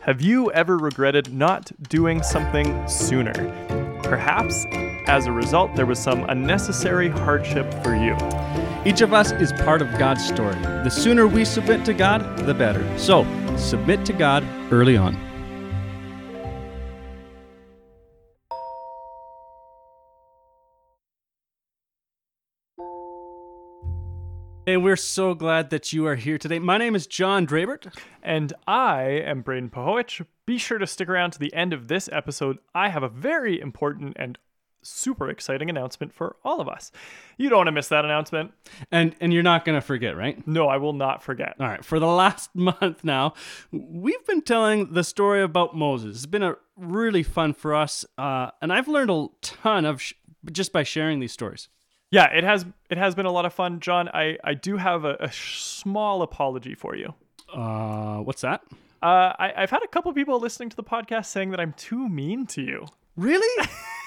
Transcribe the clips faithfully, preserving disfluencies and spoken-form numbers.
Have you ever regretted not doing something sooner? Perhaps, as a result, there was some unnecessary hardship for you. Each of us is part of God's story. The sooner we submit to God, the better. So, submit to God early on. Hey, we're so glad that you are here today. My name is John Drabert. And I am Braden Pahowicz. Be sure to stick around to the end of this episode. I have a very important and super exciting announcement for all of us. You don't want to miss that announcement. And and you're not going to forget, right? No, I will not forget. All right. For the last month now, we've been telling the story about Moses. It's been a really fun for us. Uh, and I've learned a ton of sh- just by sharing these stories. Yeah, it has it has been a lot of fun. John, I, I do have a, a small apology for you. Uh, what's that? Uh, I, I've had a couple people listening to the podcast saying that I'm too mean to you. Really?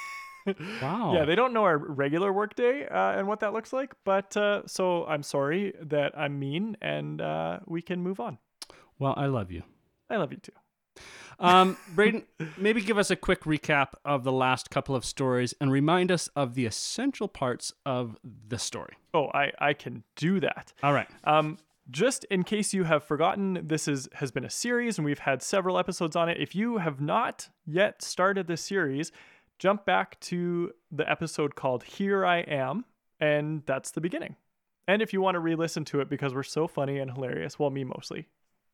Wow. Yeah, they don't know our regular workday uh, and what that looks like. But uh, so I'm sorry that I'm mean, and uh, we can move on. Well, I love you. I love you too. Um, Braden, maybe give us a quick recap of the last couple of stories and remind us of the essential parts of the story. Oh, I, I can do that. All right. Um, just in case you have forgotten, this is has been a series and we've had several episodes on it. If you have not yet started this series, jump back to the episode called Here I Am, and that's the beginning. And if you want to re-listen to it because we're so funny and hilarious, well, me mostly.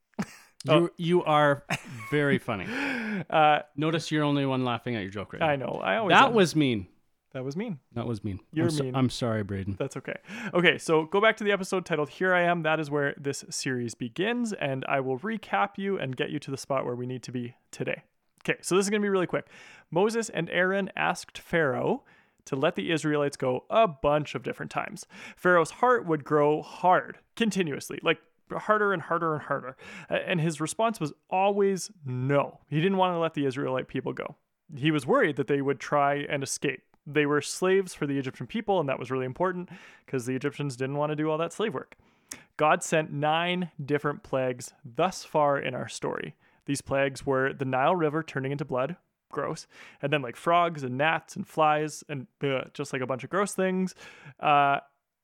You Oh. you are very funny. Uh, Notice you're the only one laughing at your joke right now. I know. I always That am. was mean. that was mean. That was mean. You're I'm so- mean. I'm sorry, Braden. That's okay. Okay, so go back to the episode titled Here I Am. That is where this series begins, and I will recap you and get you to the spot where we need to be today. Okay, so this is going to be really quick. Moses and Aaron asked Pharaoh to let the Israelites go a bunch of different times. Pharaoh's heart would grow hard continuously, like harder and harder and harder. And his response was always no. He didn't want to let the Israelite people go. He was worried that they would try and escape. They were slaves for the Egyptian people, and that was really important because the Egyptians didn't want to do all that slave work. God sent nine different plagues thus far in our story. These plagues were the Nile River turning into blood, gross, and then like frogs and gnats and flies and uh, just like a bunch of gross things. Uh,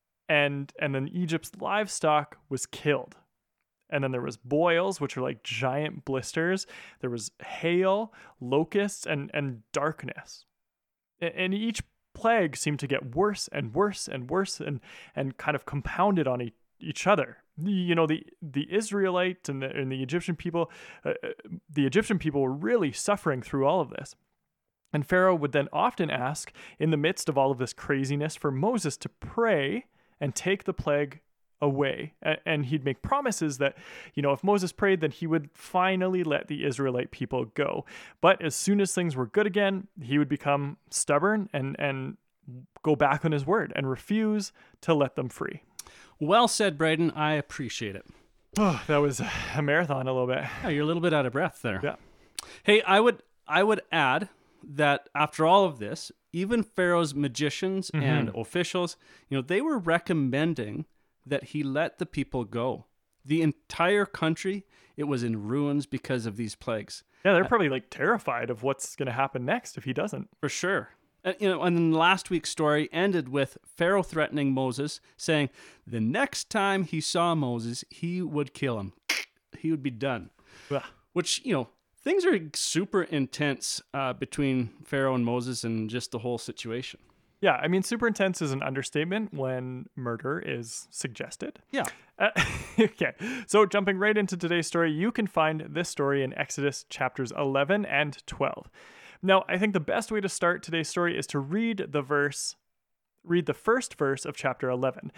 and and then Egypt's livestock was killed. And then there was boils, which are like giant blisters. There was hail, locusts, and and darkness. And each plague seemed to get worse and worse and worse and and kind of compounded on each each other. You know, the the Israelite and the, and the Egyptian people, uh, the Egyptian people were really suffering through all of this. And Pharaoh would then often ask, in the midst of all of this craziness, for Moses to pray and take the plague away. And he'd make promises that, you know, if Moses prayed, then he would finally let the Israelite people go. But as soon as things were good again, he would become stubborn and, and go back on his word and refuse to let them free. Well said, Braden. I appreciate it. Oh, that was a marathon a little bit. Oh, you're a little bit out of breath there. Yeah. Hey, I would I would add that after all of this, even Pharaoh's magicians Mm-hmm. and officials, you know, they were recommending that he let the people go. The entire country, it was in ruins because of these plagues. Yeah, they're probably like terrified of what's going to happen next if he doesn't. For sure. And, you know, and then last week's story ended with Pharaoh threatening Moses, saying the next time he saw Moses, he would kill him. He would be done. Ugh. Which, you know, things are super intense uh, between Pharaoh and Moses and just the whole situation. Yeah, I mean, super intense is an understatement when murder is suggested. Yeah. Uh, okay, so jumping right into today's story, you can find this story in Exodus chapters eleven and twelve. Now, I think the best way to start today's story is to read the verse, read the first verse of chapter eleven.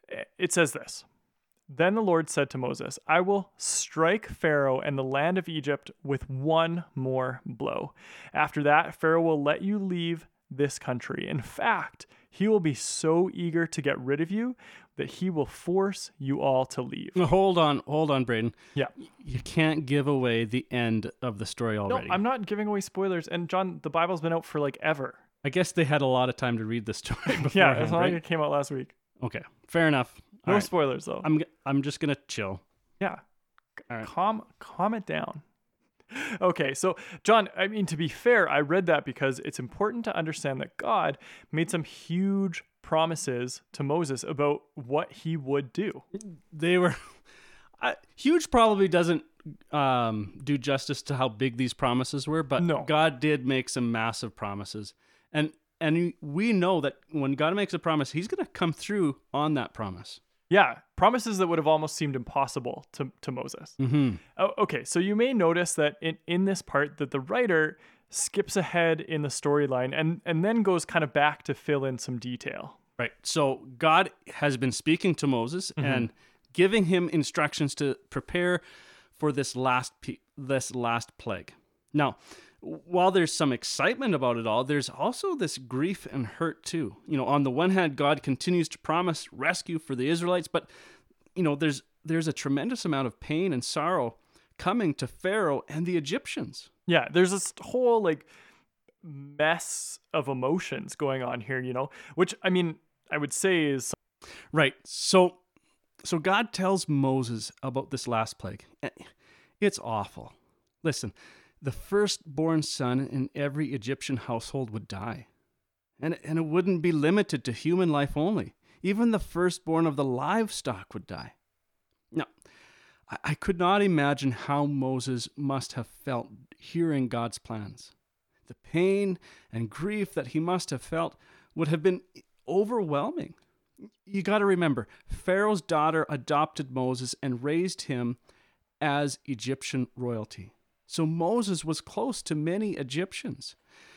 It says this: Then the Lord said to Moses, I will strike Pharaoh and the land of Egypt with one more blow. After that, Pharaoh will let you leave this country. In fact, he will be so eager to get rid of you that he will force you all to leave. Hold on, hold on, Braden. Yeah. You can't give away the end of the story No, already. I'm not giving away spoilers. And John, the Bible's been out for like ever. I guess they had a lot of time to read the story before. Yeah, it's not right? like it came out last week. Okay, fair enough. No All right. spoilers though. I'm I'm just gonna chill. yeah. All right. Calm, calm it down. Okay, so John, I mean, to be fair, I read that because it's important to understand that God made some huge promises to Moses about what he would do. They were I, huge. Probably doesn't um, do justice to how big these promises were, but No. God did make some massive promises, and and we know that when God makes a promise, He's going to come through on that promise. Yeah, promises that would have almost seemed impossible to, to Moses. Mm-hmm. Oh, okay, so you may notice that in, in this part that the writer skips ahead in the storyline and, and then goes kind of back to fill in some detail. Right. So God has been speaking to Moses mm-hmm. and giving him instructions to prepare for this last pe- this last plague. Now, while there's some excitement about it all, there's also this grief and hurt too. You know, on the one hand, God continues to promise rescue for the Israelites, but you know, there's there's a tremendous amount of pain and sorrow coming to Pharaoh and the Egyptians. Yeah, there's this whole like mess of emotions going on here, you know, which I mean, I would say is right. So so God tells Moses about this last plague. It's awful. Listen, the firstborn son in every Egyptian household would die. And, and it wouldn't be limited to human life only. Even the firstborn of the livestock would die. Now, I, I could not imagine how Moses must have felt hearing God's plans. The pain and grief that he must have felt would have been overwhelming. You got to remember, Pharaoh's daughter adopted Moses and raised him as Egyptian royalty. So Moses was close to many Egyptians.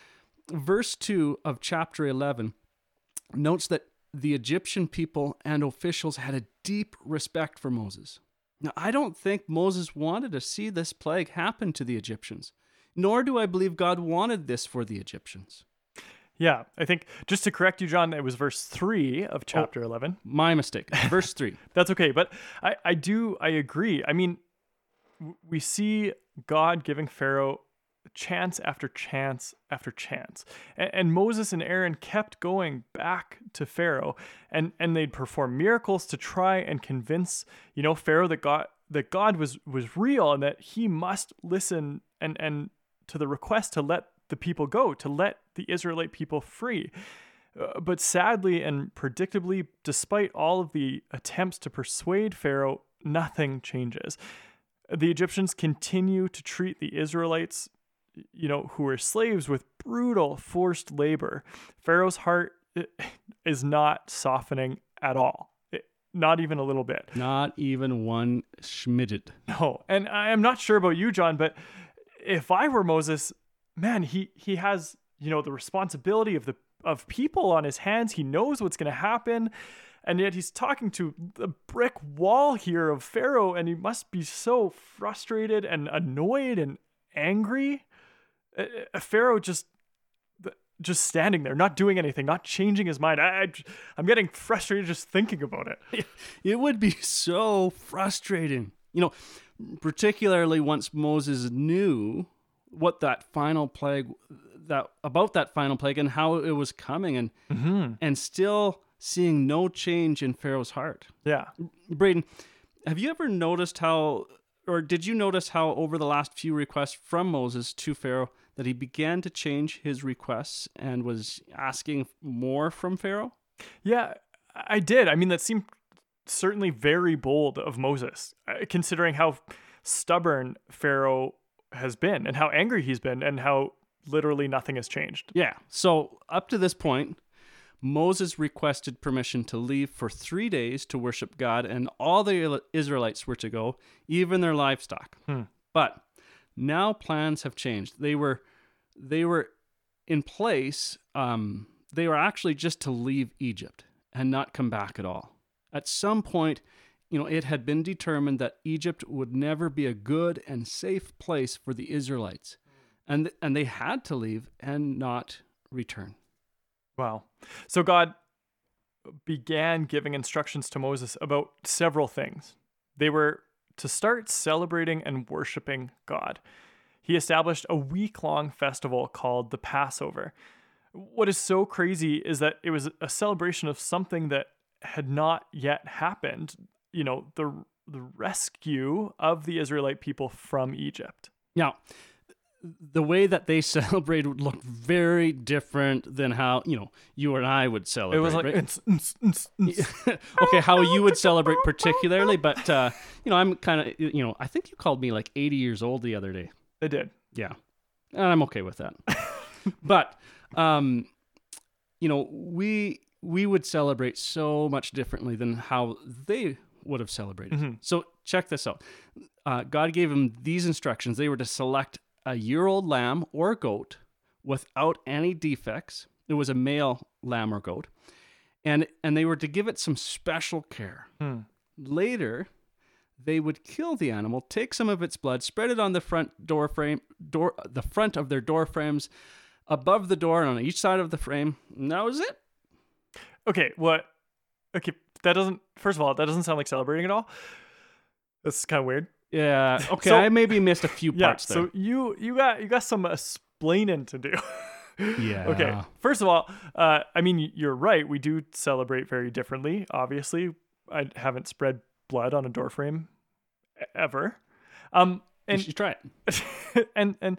Verse two of chapter eleven notes that the Egyptian people and officials had a deep respect for Moses. Now, I don't think Moses wanted to see this plague happen to the Egyptians, nor do I believe God wanted this for the Egyptians. Yeah, I think just to correct you, John, it was verse three of chapter oh, eleven. My mistake. Verse three. That's okay, but I, I do, I agree. I mean, we see God giving Pharaoh chance after chance after chance. And, and Moses and Aaron kept going back to Pharaoh, and, and they'd perform miracles to try and convince, you know, Pharaoh that God that God was was real and that he must listen and, and to the request to let the people go, to let the Israelite people free. Uh, but sadly and predictably, despite all of the attempts to persuade Pharaoh, nothing changes. The Egyptians continue to treat the Israelites, you know, who are slaves with brutal forced labor. Pharaoh's heart is not softening at all. It, not even a little bit. Not even one schmitted. No. And I'm not sure about you, John, but if I were Moses, man, he, he has, you know, the responsibility of the of people on his hands. He knows what's going to happen. And yet he's talking to the brick wall here of Pharaoh, and he must be so frustrated and annoyed and angry. Uh, Pharaoh just just standing there, not doing anything, not changing his mind. I, I, I'm getting frustrated just thinking about it. It would be so frustrating. You know, particularly once Moses knew what that final plague, that about that final plague and how it was coming, and mm-hmm. and still seeing no change in Pharaoh's heart. Yeah. Braden, have you ever noticed how, or did you notice how over the last few requests from Moses to Pharaoh that he began to change his requests and was asking more from Pharaoh? Yeah, I did. I mean, that seemed certainly very bold of Moses, considering how stubborn Pharaoh has been and how angry he's been and how literally nothing has changed. Yeah. So up to this point, Moses requested permission to leave for three days to worship God, and all the Israelites were to go, even their livestock. Hmm. But now plans have changed. They were they were in place. Um, they were actually just to leave Egypt and not come back at all. At some point, you know, it had been determined that Egypt would never be a good and safe place for the Israelites, and and they had to leave and not return. Wow. So God began giving instructions to Moses about several things. They were to start celebrating and worshiping God. He established a week-long festival called the Passover. What is so crazy is that it was a celebration of something that had not yet happened. You know, the the rescue of the Israelite people from Egypt. Now, the way that they celebrated would look very different than how, you know, you and I would celebrate. It was like, right? "Ns, ns, ns, ns." Okay, how you would celebrate particularly, but, uh, you know, I'm kind of, you know, I think you called me like eighty years old the other day. They did. Yeah. And I'm okay with that. But, um, you know, we we would celebrate so much differently than how they would have celebrated. Mm-hmm. So check this out. Uh, God gave them these instructions. They were to select a year-old lamb or goat without any defects. It was a male lamb or goat. And, and they were to give it some special care. Hmm. Later, they would kill the animal, take some of its blood, spread it on the front door frame, door, the front of their door frames, above the door and on each side of the frame. And that was it. Okay, what? Okay, that doesn't. First of all, that doesn't sound like celebrating at all. That's kind of weird. Yeah. Okay, So- I maybe missed a few Yeah. parts there. So you you got you got some explaining to do. Yeah. Okay. First of all, uh, I mean, you're right. We do celebrate very differently. Obviously, I haven't spread blood on a doorframe e- ever. Um, you and should try it. and and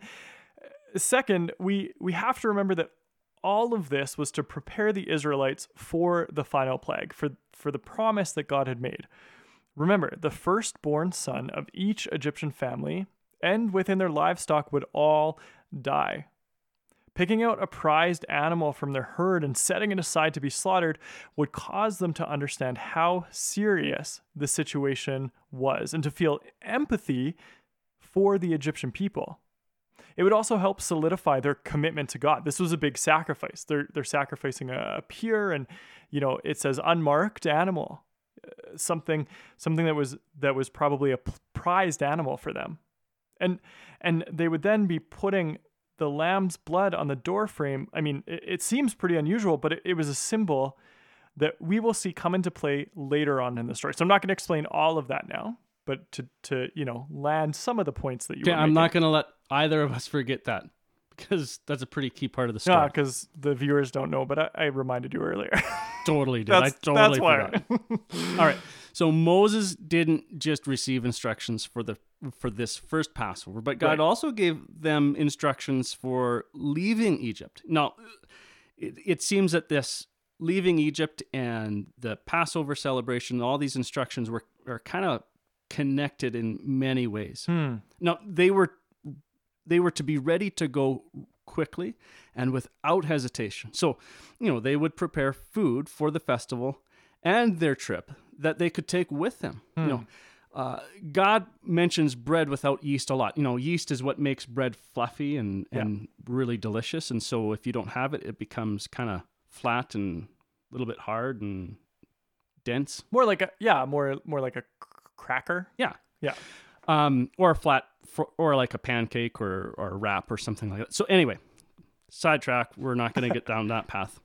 second, we we have to remember that all of this was to prepare the Israelites for the final plague, for for the promise that God had made. Remember, the firstborn son of each Egyptian family and within their livestock would all die. Picking out a prized animal from their herd and setting it aside to be slaughtered would cause them to understand how serious the situation was and to feel empathy for the Egyptian people. It would also help solidify their commitment to God. This was a big sacrifice. They're they're sacrificing a pure and, you know, it says unmarked animal, uh, something something that was that was probably a p- prized animal for them, and and they would then be putting the lamb's blood on the door frame. I mean, it, it seems pretty unusual, but it, it was a symbol that we will see come into play later on in the story. So I'm not going to explain all of that now, but to to you know land some of the points that you. Okay, were I'm making. not going to let either of us forget that because that's a pretty key part of the story. Yeah, because the viewers don't know, but I, I reminded you earlier. Totally did. that's, I totally that's why. forgot. All right. So Moses didn't just receive instructions for the for this first Passover, but God Right. also gave them instructions for leaving Egypt. Now, it, it seems that this leaving Egypt and the Passover celebration, all these instructions were are kind of connected in many ways. Hmm. Now, they were they were to be ready to go quickly and without hesitation. So, you know, they would prepare food for the festival and their trip that they could take with them. Hmm. You know, uh, God mentions bread without yeast a lot. You know, yeast is what makes bread fluffy and, Yeah. and really delicious. And so if you don't have it, it becomes kind of flat and a little bit hard and dense. More like a yeah, more more like a c- cracker. Yeah. Yeah. Um, or a flat, fr- or like a pancake or, or a wrap or something like that. So anyway, sidetrack, we're not going to get down that path.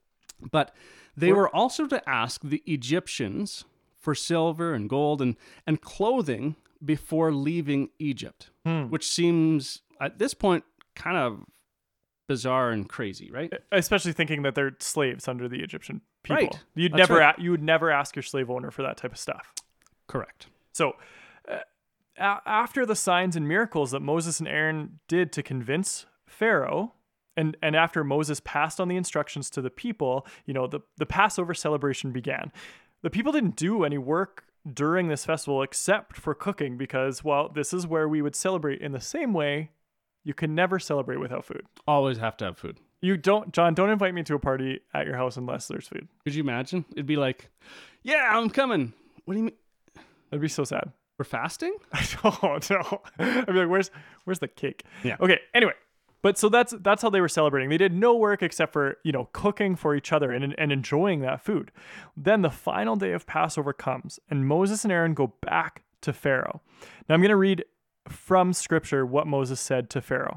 But they We're- were also to ask the Egyptians for silver and gold and, and clothing before leaving Egypt, Hmm. which seems at this point kind of bizarre and crazy, right? Especially thinking that they're slaves under the Egyptian people. Right. You'd That's never right. a- you would never ask your slave owner for that type of stuff. Correct. So, uh, a- after the signs and miracles that Moses and Aaron did to convince Pharaoh, and, and after Moses passed on the instructions to the people, you know, the, the Passover celebration began. The people didn't do any work during this festival except for cooking because, well, this is where we would celebrate in the same way. You can never celebrate without food. Always have to have food. You don't, John, don't invite me to a party at your house unless there's food. Could you imagine? It'd be like, yeah, I'm coming. What do you mean? That'd be so sad. We're fasting? I don't know. I'd be like, where's where's the cake? Yeah. Okay. Anyway, but so that's that's how they were celebrating. They did no work except for, you know, cooking for each other and and enjoying that food. Then the final day of Passover comes, and Moses and Aaron go back to Pharaoh. Now I'm going to read from Scripture what Moses said to Pharaoh.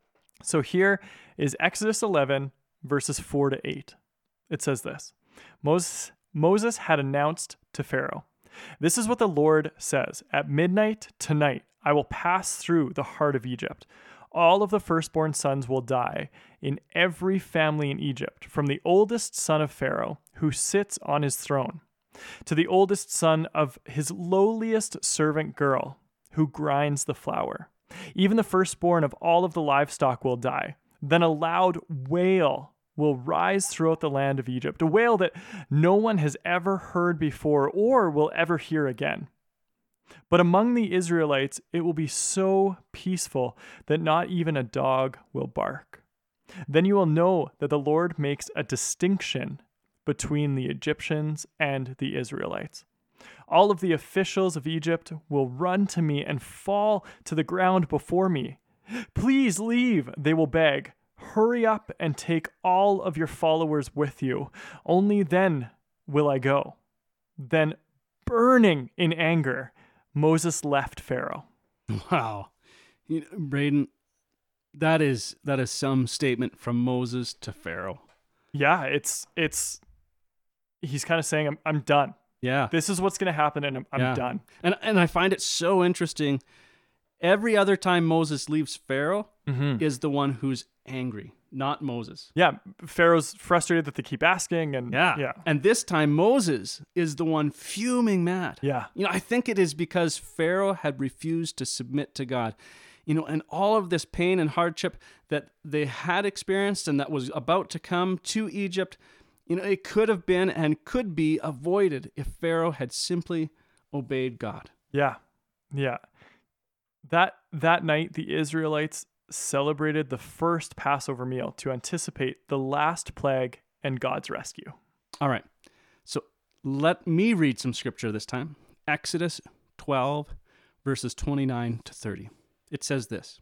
So here is Exodus eleven verses four to eight. It says this: Moses Moses had announced to Pharaoh, "This is what the Lord says: At midnight tonight, I will pass through the heart of Egypt. All of the firstborn sons will die in every family in Egypt, from the oldest son of Pharaoh, who sits on his throne, to the oldest son of his lowliest servant girl, who grinds the flour. Even the firstborn of all of the livestock will die. Then a loud wail will rise throughout the land of Egypt, a wail that no one has ever heard before or will ever hear again. But among the Israelites, it will be so peaceful that not even a dog will bark. Then you will know that the Lord makes a distinction between the Egyptians and the Israelites. All of the officials of Egypt will run to me and fall to the ground before me. Please leave, they will beg. Hurry up and take all of your followers with you. Only then will I go. Then, burning in anger, Moses left Pharaoh. Wow. You know, Braden, that is that is some statement from Moses to Pharaoh. Yeah, it's it's he's kind of saying I'm I'm done. Yeah. This is what's going to happen and I'm, I'm yeah. done. And and I find it so interesting. Every other time Moses leaves Pharaoh Mm-hmm. is the one who's angry, not Moses. Yeah, Pharaoh's frustrated that they keep asking and Yeah. yeah. And this time Moses is the one fuming mad. Yeah. You know, I think it is because Pharaoh had refused to submit to God. You know, and all of this pain and hardship that they had experienced and that was about to come to Egypt, you know, it could have been and could be avoided if Pharaoh had simply obeyed God. Yeah. Yeah. That that night the Israelites celebrated the first Passover meal to anticipate the last plague and God's rescue. All right. So let me read some scripture this time. Exodus twelve, verses twenty-nine to thirty. It says this: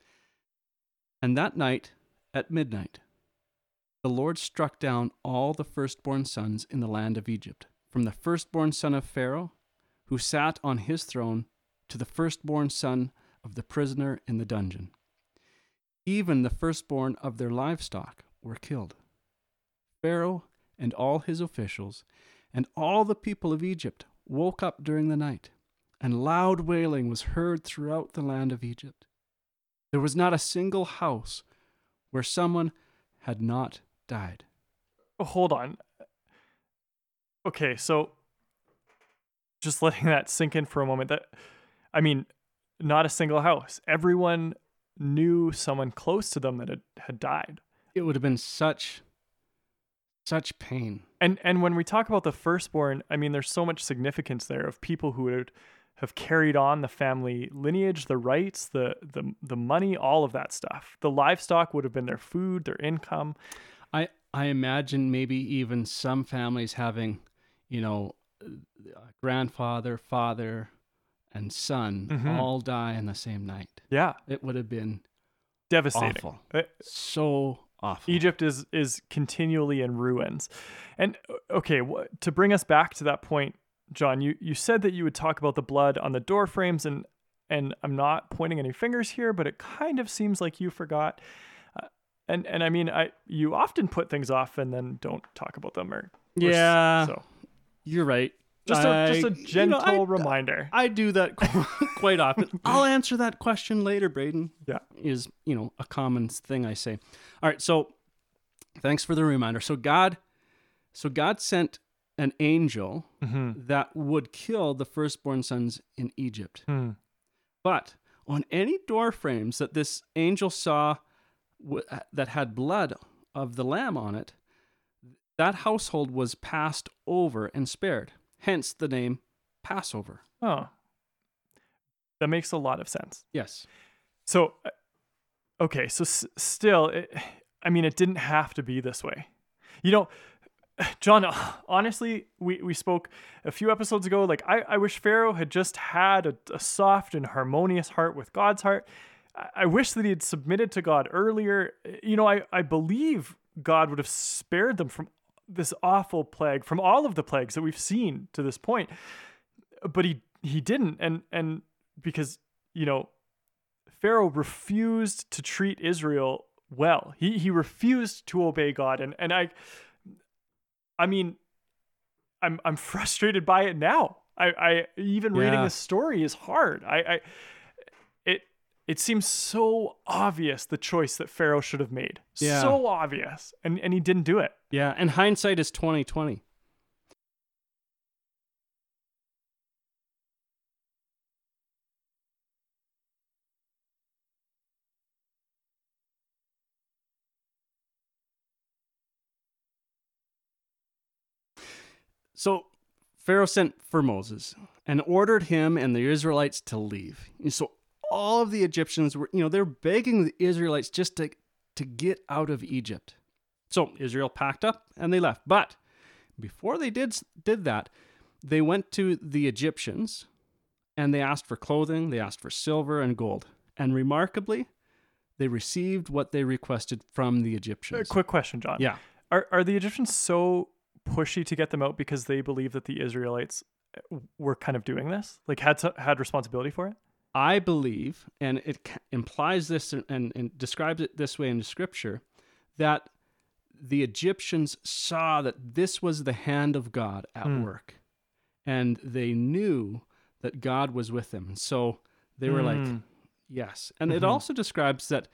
And that night at midnight, the Lord struck down all the firstborn sons in the land of Egypt, from the firstborn son of Pharaoh, who sat on his throne, to the firstborn son of the prisoner in the dungeon. Even the firstborn of their livestock were killed. Pharaoh and all his officials and all the people of Egypt woke up during the night, and loud wailing was heard throughout the land of Egypt. There was not a single house where someone had not died. Hold on. Okay, so just letting that sink in for a moment. That I mean, not a single house. Everyone knew someone close to them that had, had died. It would have been such, such pain. And and when we talk about the firstborn, I mean, there's so much significance there of people who would have carried on the family lineage, the rights, the the the money, all of that stuff. The livestock would have been their food, their income. I I imagine maybe even some families having, you know, grandfather, father, and son Mhm. all die on the same night. Yeah, It would have been devastating. awful. Uh, So awful. Egypt is is continually in ruins. And uh, okay, wh- to bring us back to that point, John, you, you said that you would talk about the blood on the door frames, and and I'm not pointing any fingers here, but it kind of seems like you forgot. Uh, and and I mean, I you often put things off and then don't talk about them, or, or s- Yeah. So You're right. just a just I- a you know, gentle I- reminder. I do that qu- quite often. I'll answer that question later, Braden. Yeah. Is, you know, a common thing I say. All right, so thanks for the reminder. So God so God sent an angel hmm that would kill the firstborn sons in Egypt. Hmm. But on any door frames that this angel saw w- that had blood of the lamb on it, that household was passed over and spared. Hence the name Passover. Oh, that makes a lot of sense. Yes. So, uh, okay, so s- still, it, I mean, it didn't have to be this way. You know, John, honestly, we, we spoke a few episodes ago. Like, I, I wish Pharaoh had just had a, a soft and harmonious heart with God's heart. I, I wish that he had submitted to God earlier. You know, I, I believe God would have spared them from this awful plague, from all of the plagues that we've seen to this point. But he he didn't. And, and because, you know, Pharaoh refused to treat Israel well. He he refused to obey God, and and I, I mean, I'm I'm frustrated by it now. I I even reading Yeah. this story is hard. I I it it seems so obvious the choice that Pharaoh should have made. Yeah. So obvious, and and he didn't do it. Yeah, and hindsight is twenty twenty. So Pharaoh sent for Moses and ordered him and the Israelites to leave. And so all of the Egyptians were, you know, they're begging the Israelites just to, to get out of Egypt. So Israel packed up and they left. But before they did, did that, they went to the Egyptians and they asked for clothing, they asked for silver and gold. And remarkably, they received what they requested from the Egyptians. A quick question, John. Yeah. Are are the Egyptians so pushy to get them out because they believe that the Israelites were kind of doing this? Like had to, had responsibility for it? I believe, and it ca- implies this and, and describes it this way in the scripture, that the Egyptians saw that this was the hand of God at Mm. work. And they knew that God was with them. And so they were like, Mm. yes. And it Mhm. also describes that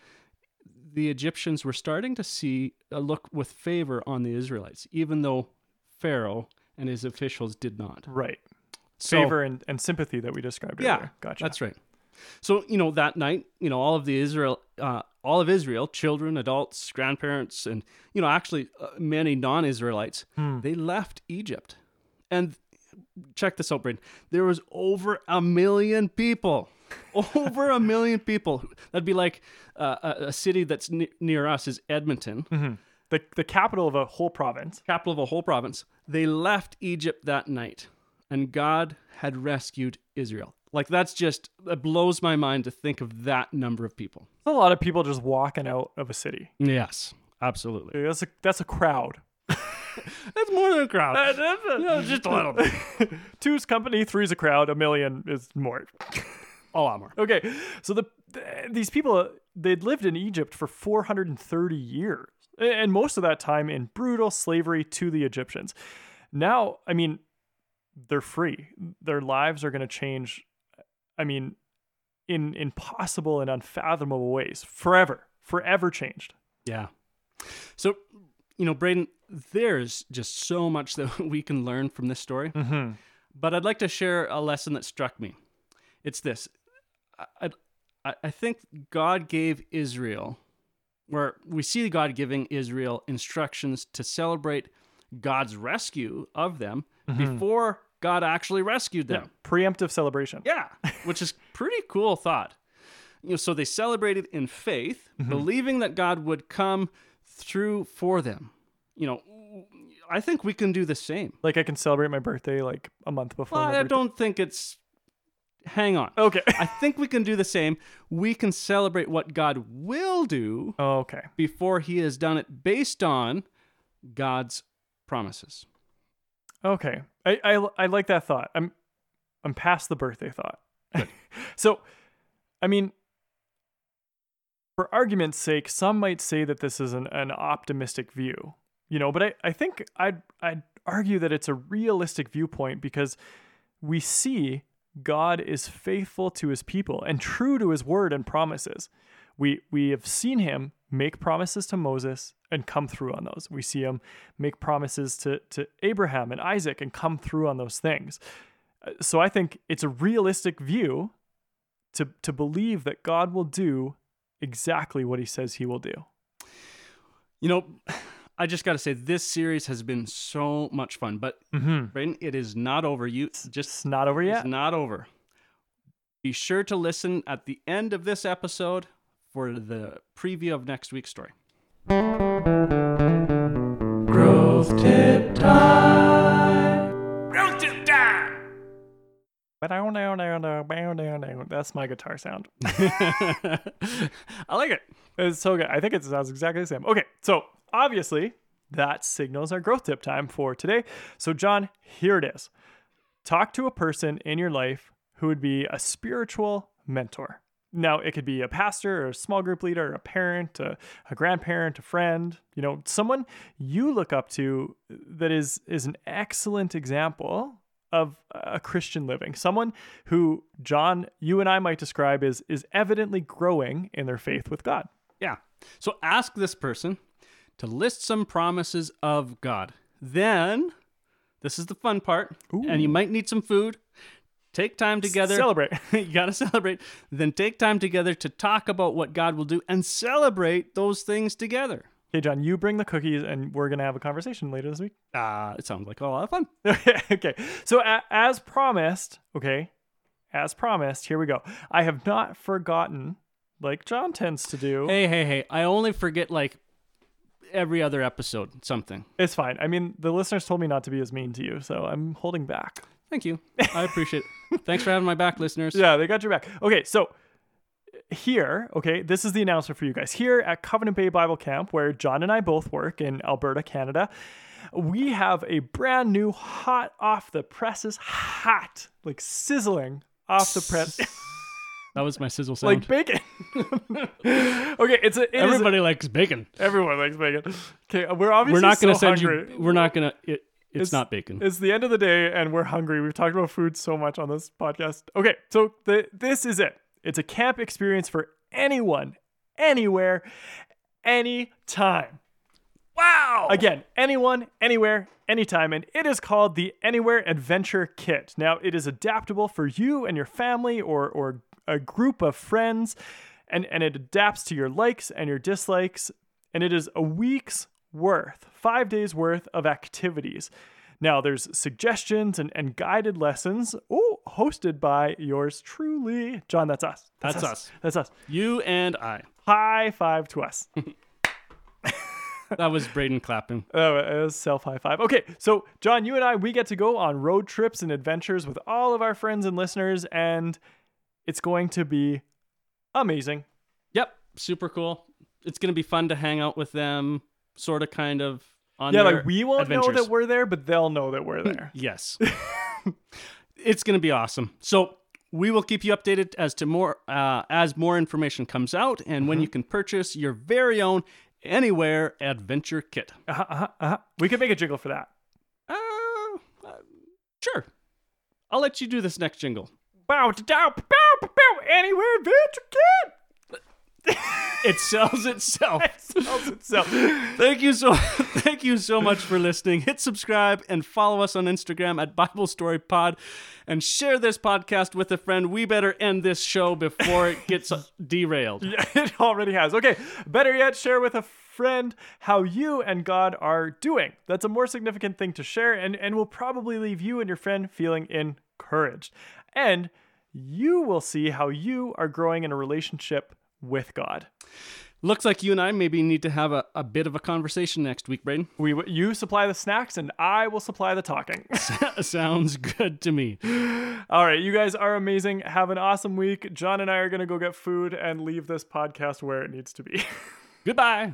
the Egyptians were starting to see a look with favor on the Israelites, even though Pharaoh and his officials did not. Right. So- Favor and, and sympathy that we described Yeah, earlier. Gotcha. That's right. So, you know, that night, you know, all of the Israel, uh, all of Israel, children, adults, grandparents, and, you know, actually uh, many non-Israelites, Hmm. they left Egypt. And check this out, Braden. There was over a million people. Over a million people. That'd be like uh, a, a city that's ne- near us is Edmonton, Mhm. The, the capital of a whole province. capital of a whole province. They left Egypt that night, and God had rescued Israel. Like, that's just, it blows my mind to think of that number of people. There's a lot of people just walking out of a city. Yes, absolutely. That's a, that's a crowd. That's more than a crowd. Yeah, just a little bit. Two's company, three's a crowd, a million is more. A lot more. Okay, so the these people, they'd lived in Egypt for four hundred thirty years, and most of that time in brutal slavery to the Egyptians. Now, I mean, they're free. Their lives are going to change, I mean, in impossible and unfathomable ways. Forever, forever changed. Yeah. So, you know, Braden, there's just so much that we can learn from this story. Mm-hmm. But I'd like to share a lesson that struck me. It's this. I, I, I think God gave Israel, where we see God giving Israel instructions to celebrate God's rescue of them before God actually rescued them. Yeah, preemptive celebration. Yeah, which is pretty cool thought. You know, so they celebrated in faith, believing that God would come through for them. You know, I think we can do the same. Like I can celebrate my birthday like a month before. Well, my I birthday. don't think it's. Hang on. Okay. I think we can do the same. We can celebrate what God will do Oh, okay. before He has done it based on God's promises. Okay. I, I, I like that thought. I'm I'm past the birthday thought. So, I mean, for argument's sake, some might say that this is an, an optimistic view, you know, but I, I think I'd I'd argue that it's a realistic viewpoint because we see God is faithful to his people and true to his word and promises. We we have seen him make promises to Moses and come through on those. We see him make promises to, to Abraham and Isaac and come through on those things. Uh, So I think it's a realistic view to, to believe that God will do exactly what he says he will do. You know, I just got to say, this series has been so much fun, but Mm-hmm. Brayden, it is not over. You just It's not over yet. It's not over. Be sure to listen at the end of this episode for the preview of next week's story. Growth tip time. Growth tip time. That's my guitar sound. I like it. It's so good. I think it sounds exactly the same. Okay, so obviously that signals our growth tip time for today. So John, here it is. Talk to a person in your life who would be a spiritual mentor. Now, it could be a pastor or a small group leader, or a parent, a, a grandparent, a friend, you know, someone you look up to that is is an excellent example of a Christian living. Someone who, John, you and I might describe as is evidently growing in their faith with God. Yeah. So ask this person to list some promises of God. Then, this is the fun part, Ooh. and you might need some food. Take time together. Celebrate. You got to celebrate. Then take time together to talk about what God will do and celebrate those things together. Okay, John, you bring the cookies and we're going to have a conversation later this week. Uh, it sounds like a lot of fun. Okay, so a- as promised, okay, as promised, here we go. I have not forgotten, like John tends to do. Hey, hey, hey. I only forget like every other episode, something. It's fine. I mean, the listeners told me not to be as mean to you, so I'm holding back. Thank you. I appreciate it. Thanks for having my back, listeners. Yeah, they got your back. Okay, so here, okay, this is the announcement for you guys. Here at Covenant Bay Bible Camp, where John and I both work in Alberta, Canada, we have a brand new hot off the presses, hot, like sizzling off the press. That was my sizzle sound. Like bacon. Okay, it's a, it Everybody is likes bacon. a, everyone likes bacon. Okay, we're obviously We're not going to so send hungry. you. We're not going to. It, it's, It's- not bacon. It's the end of the day and we're hungry. We've talked about food so much on this podcast. Okay, so the this is it. It's a camp experience for anyone, anywhere, anytime. Wow. Again, anyone, anywhere, anytime, and it is called the Anywhere Adventure Kit. Now, it is adaptable for you and your family or or a group of friends, and, and it adapts to your likes and your dislikes, and it is a week's worth, five days worth of activities. Now, there's suggestions and, and guided lessons, oh, hosted by yours truly. John, that's us. That's us. That's us. You and I. High five to us. That was Braden clapping. Oh, it was self high five. Okay, so John, you and I, we get to go on road trips and adventures with all of our friends and listeners, and it's going to be amazing. Yep. Super cool. It's going to be fun to hang out with them, sort of, kind of. On Yeah, their like we won't adventures. know that we're there, but they'll know that we're there. Yes. It's going to be awesome. So we will keep you updated as to more uh, as more information comes out and when you can purchase your very own Anywhere Adventure Kit. Uh-huh, uh-huh, uh-huh. We could make a jingle for that. Uh, uh, sure. I'll let you do this next jingle. Bow, dow, bow, bow, bow, Anywhere Adventure Kit. It sells itself. It sells itself. Thank you so thank you so much for listening. Hit subscribe and follow us on Instagram at Bible Story Pod and share this podcast with a friend. We better end this show before it gets derailed. Yeah, it already has. Okay, better yet, share with a friend how you and God are doing. That's a more significant thing to share and, and will probably leave you and your friend feeling encouraged. And you will see how you are growing in a relationship with God. Looks like you and I maybe need to have a, a bit of a conversation next week, Braden. We, you supply the snacks and I will supply the talking. Sounds good to me. All right, you guys are amazing. Have an awesome week. John and I are going to go get food and leave this podcast where it needs to be. Goodbye.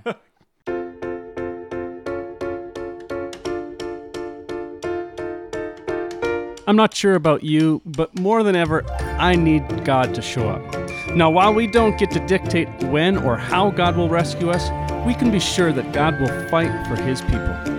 I'm not sure about you, but more than ever, I need God to show up. Now, while we don't get to dictate when or how God will rescue us, we can be sure that God will fight for his people.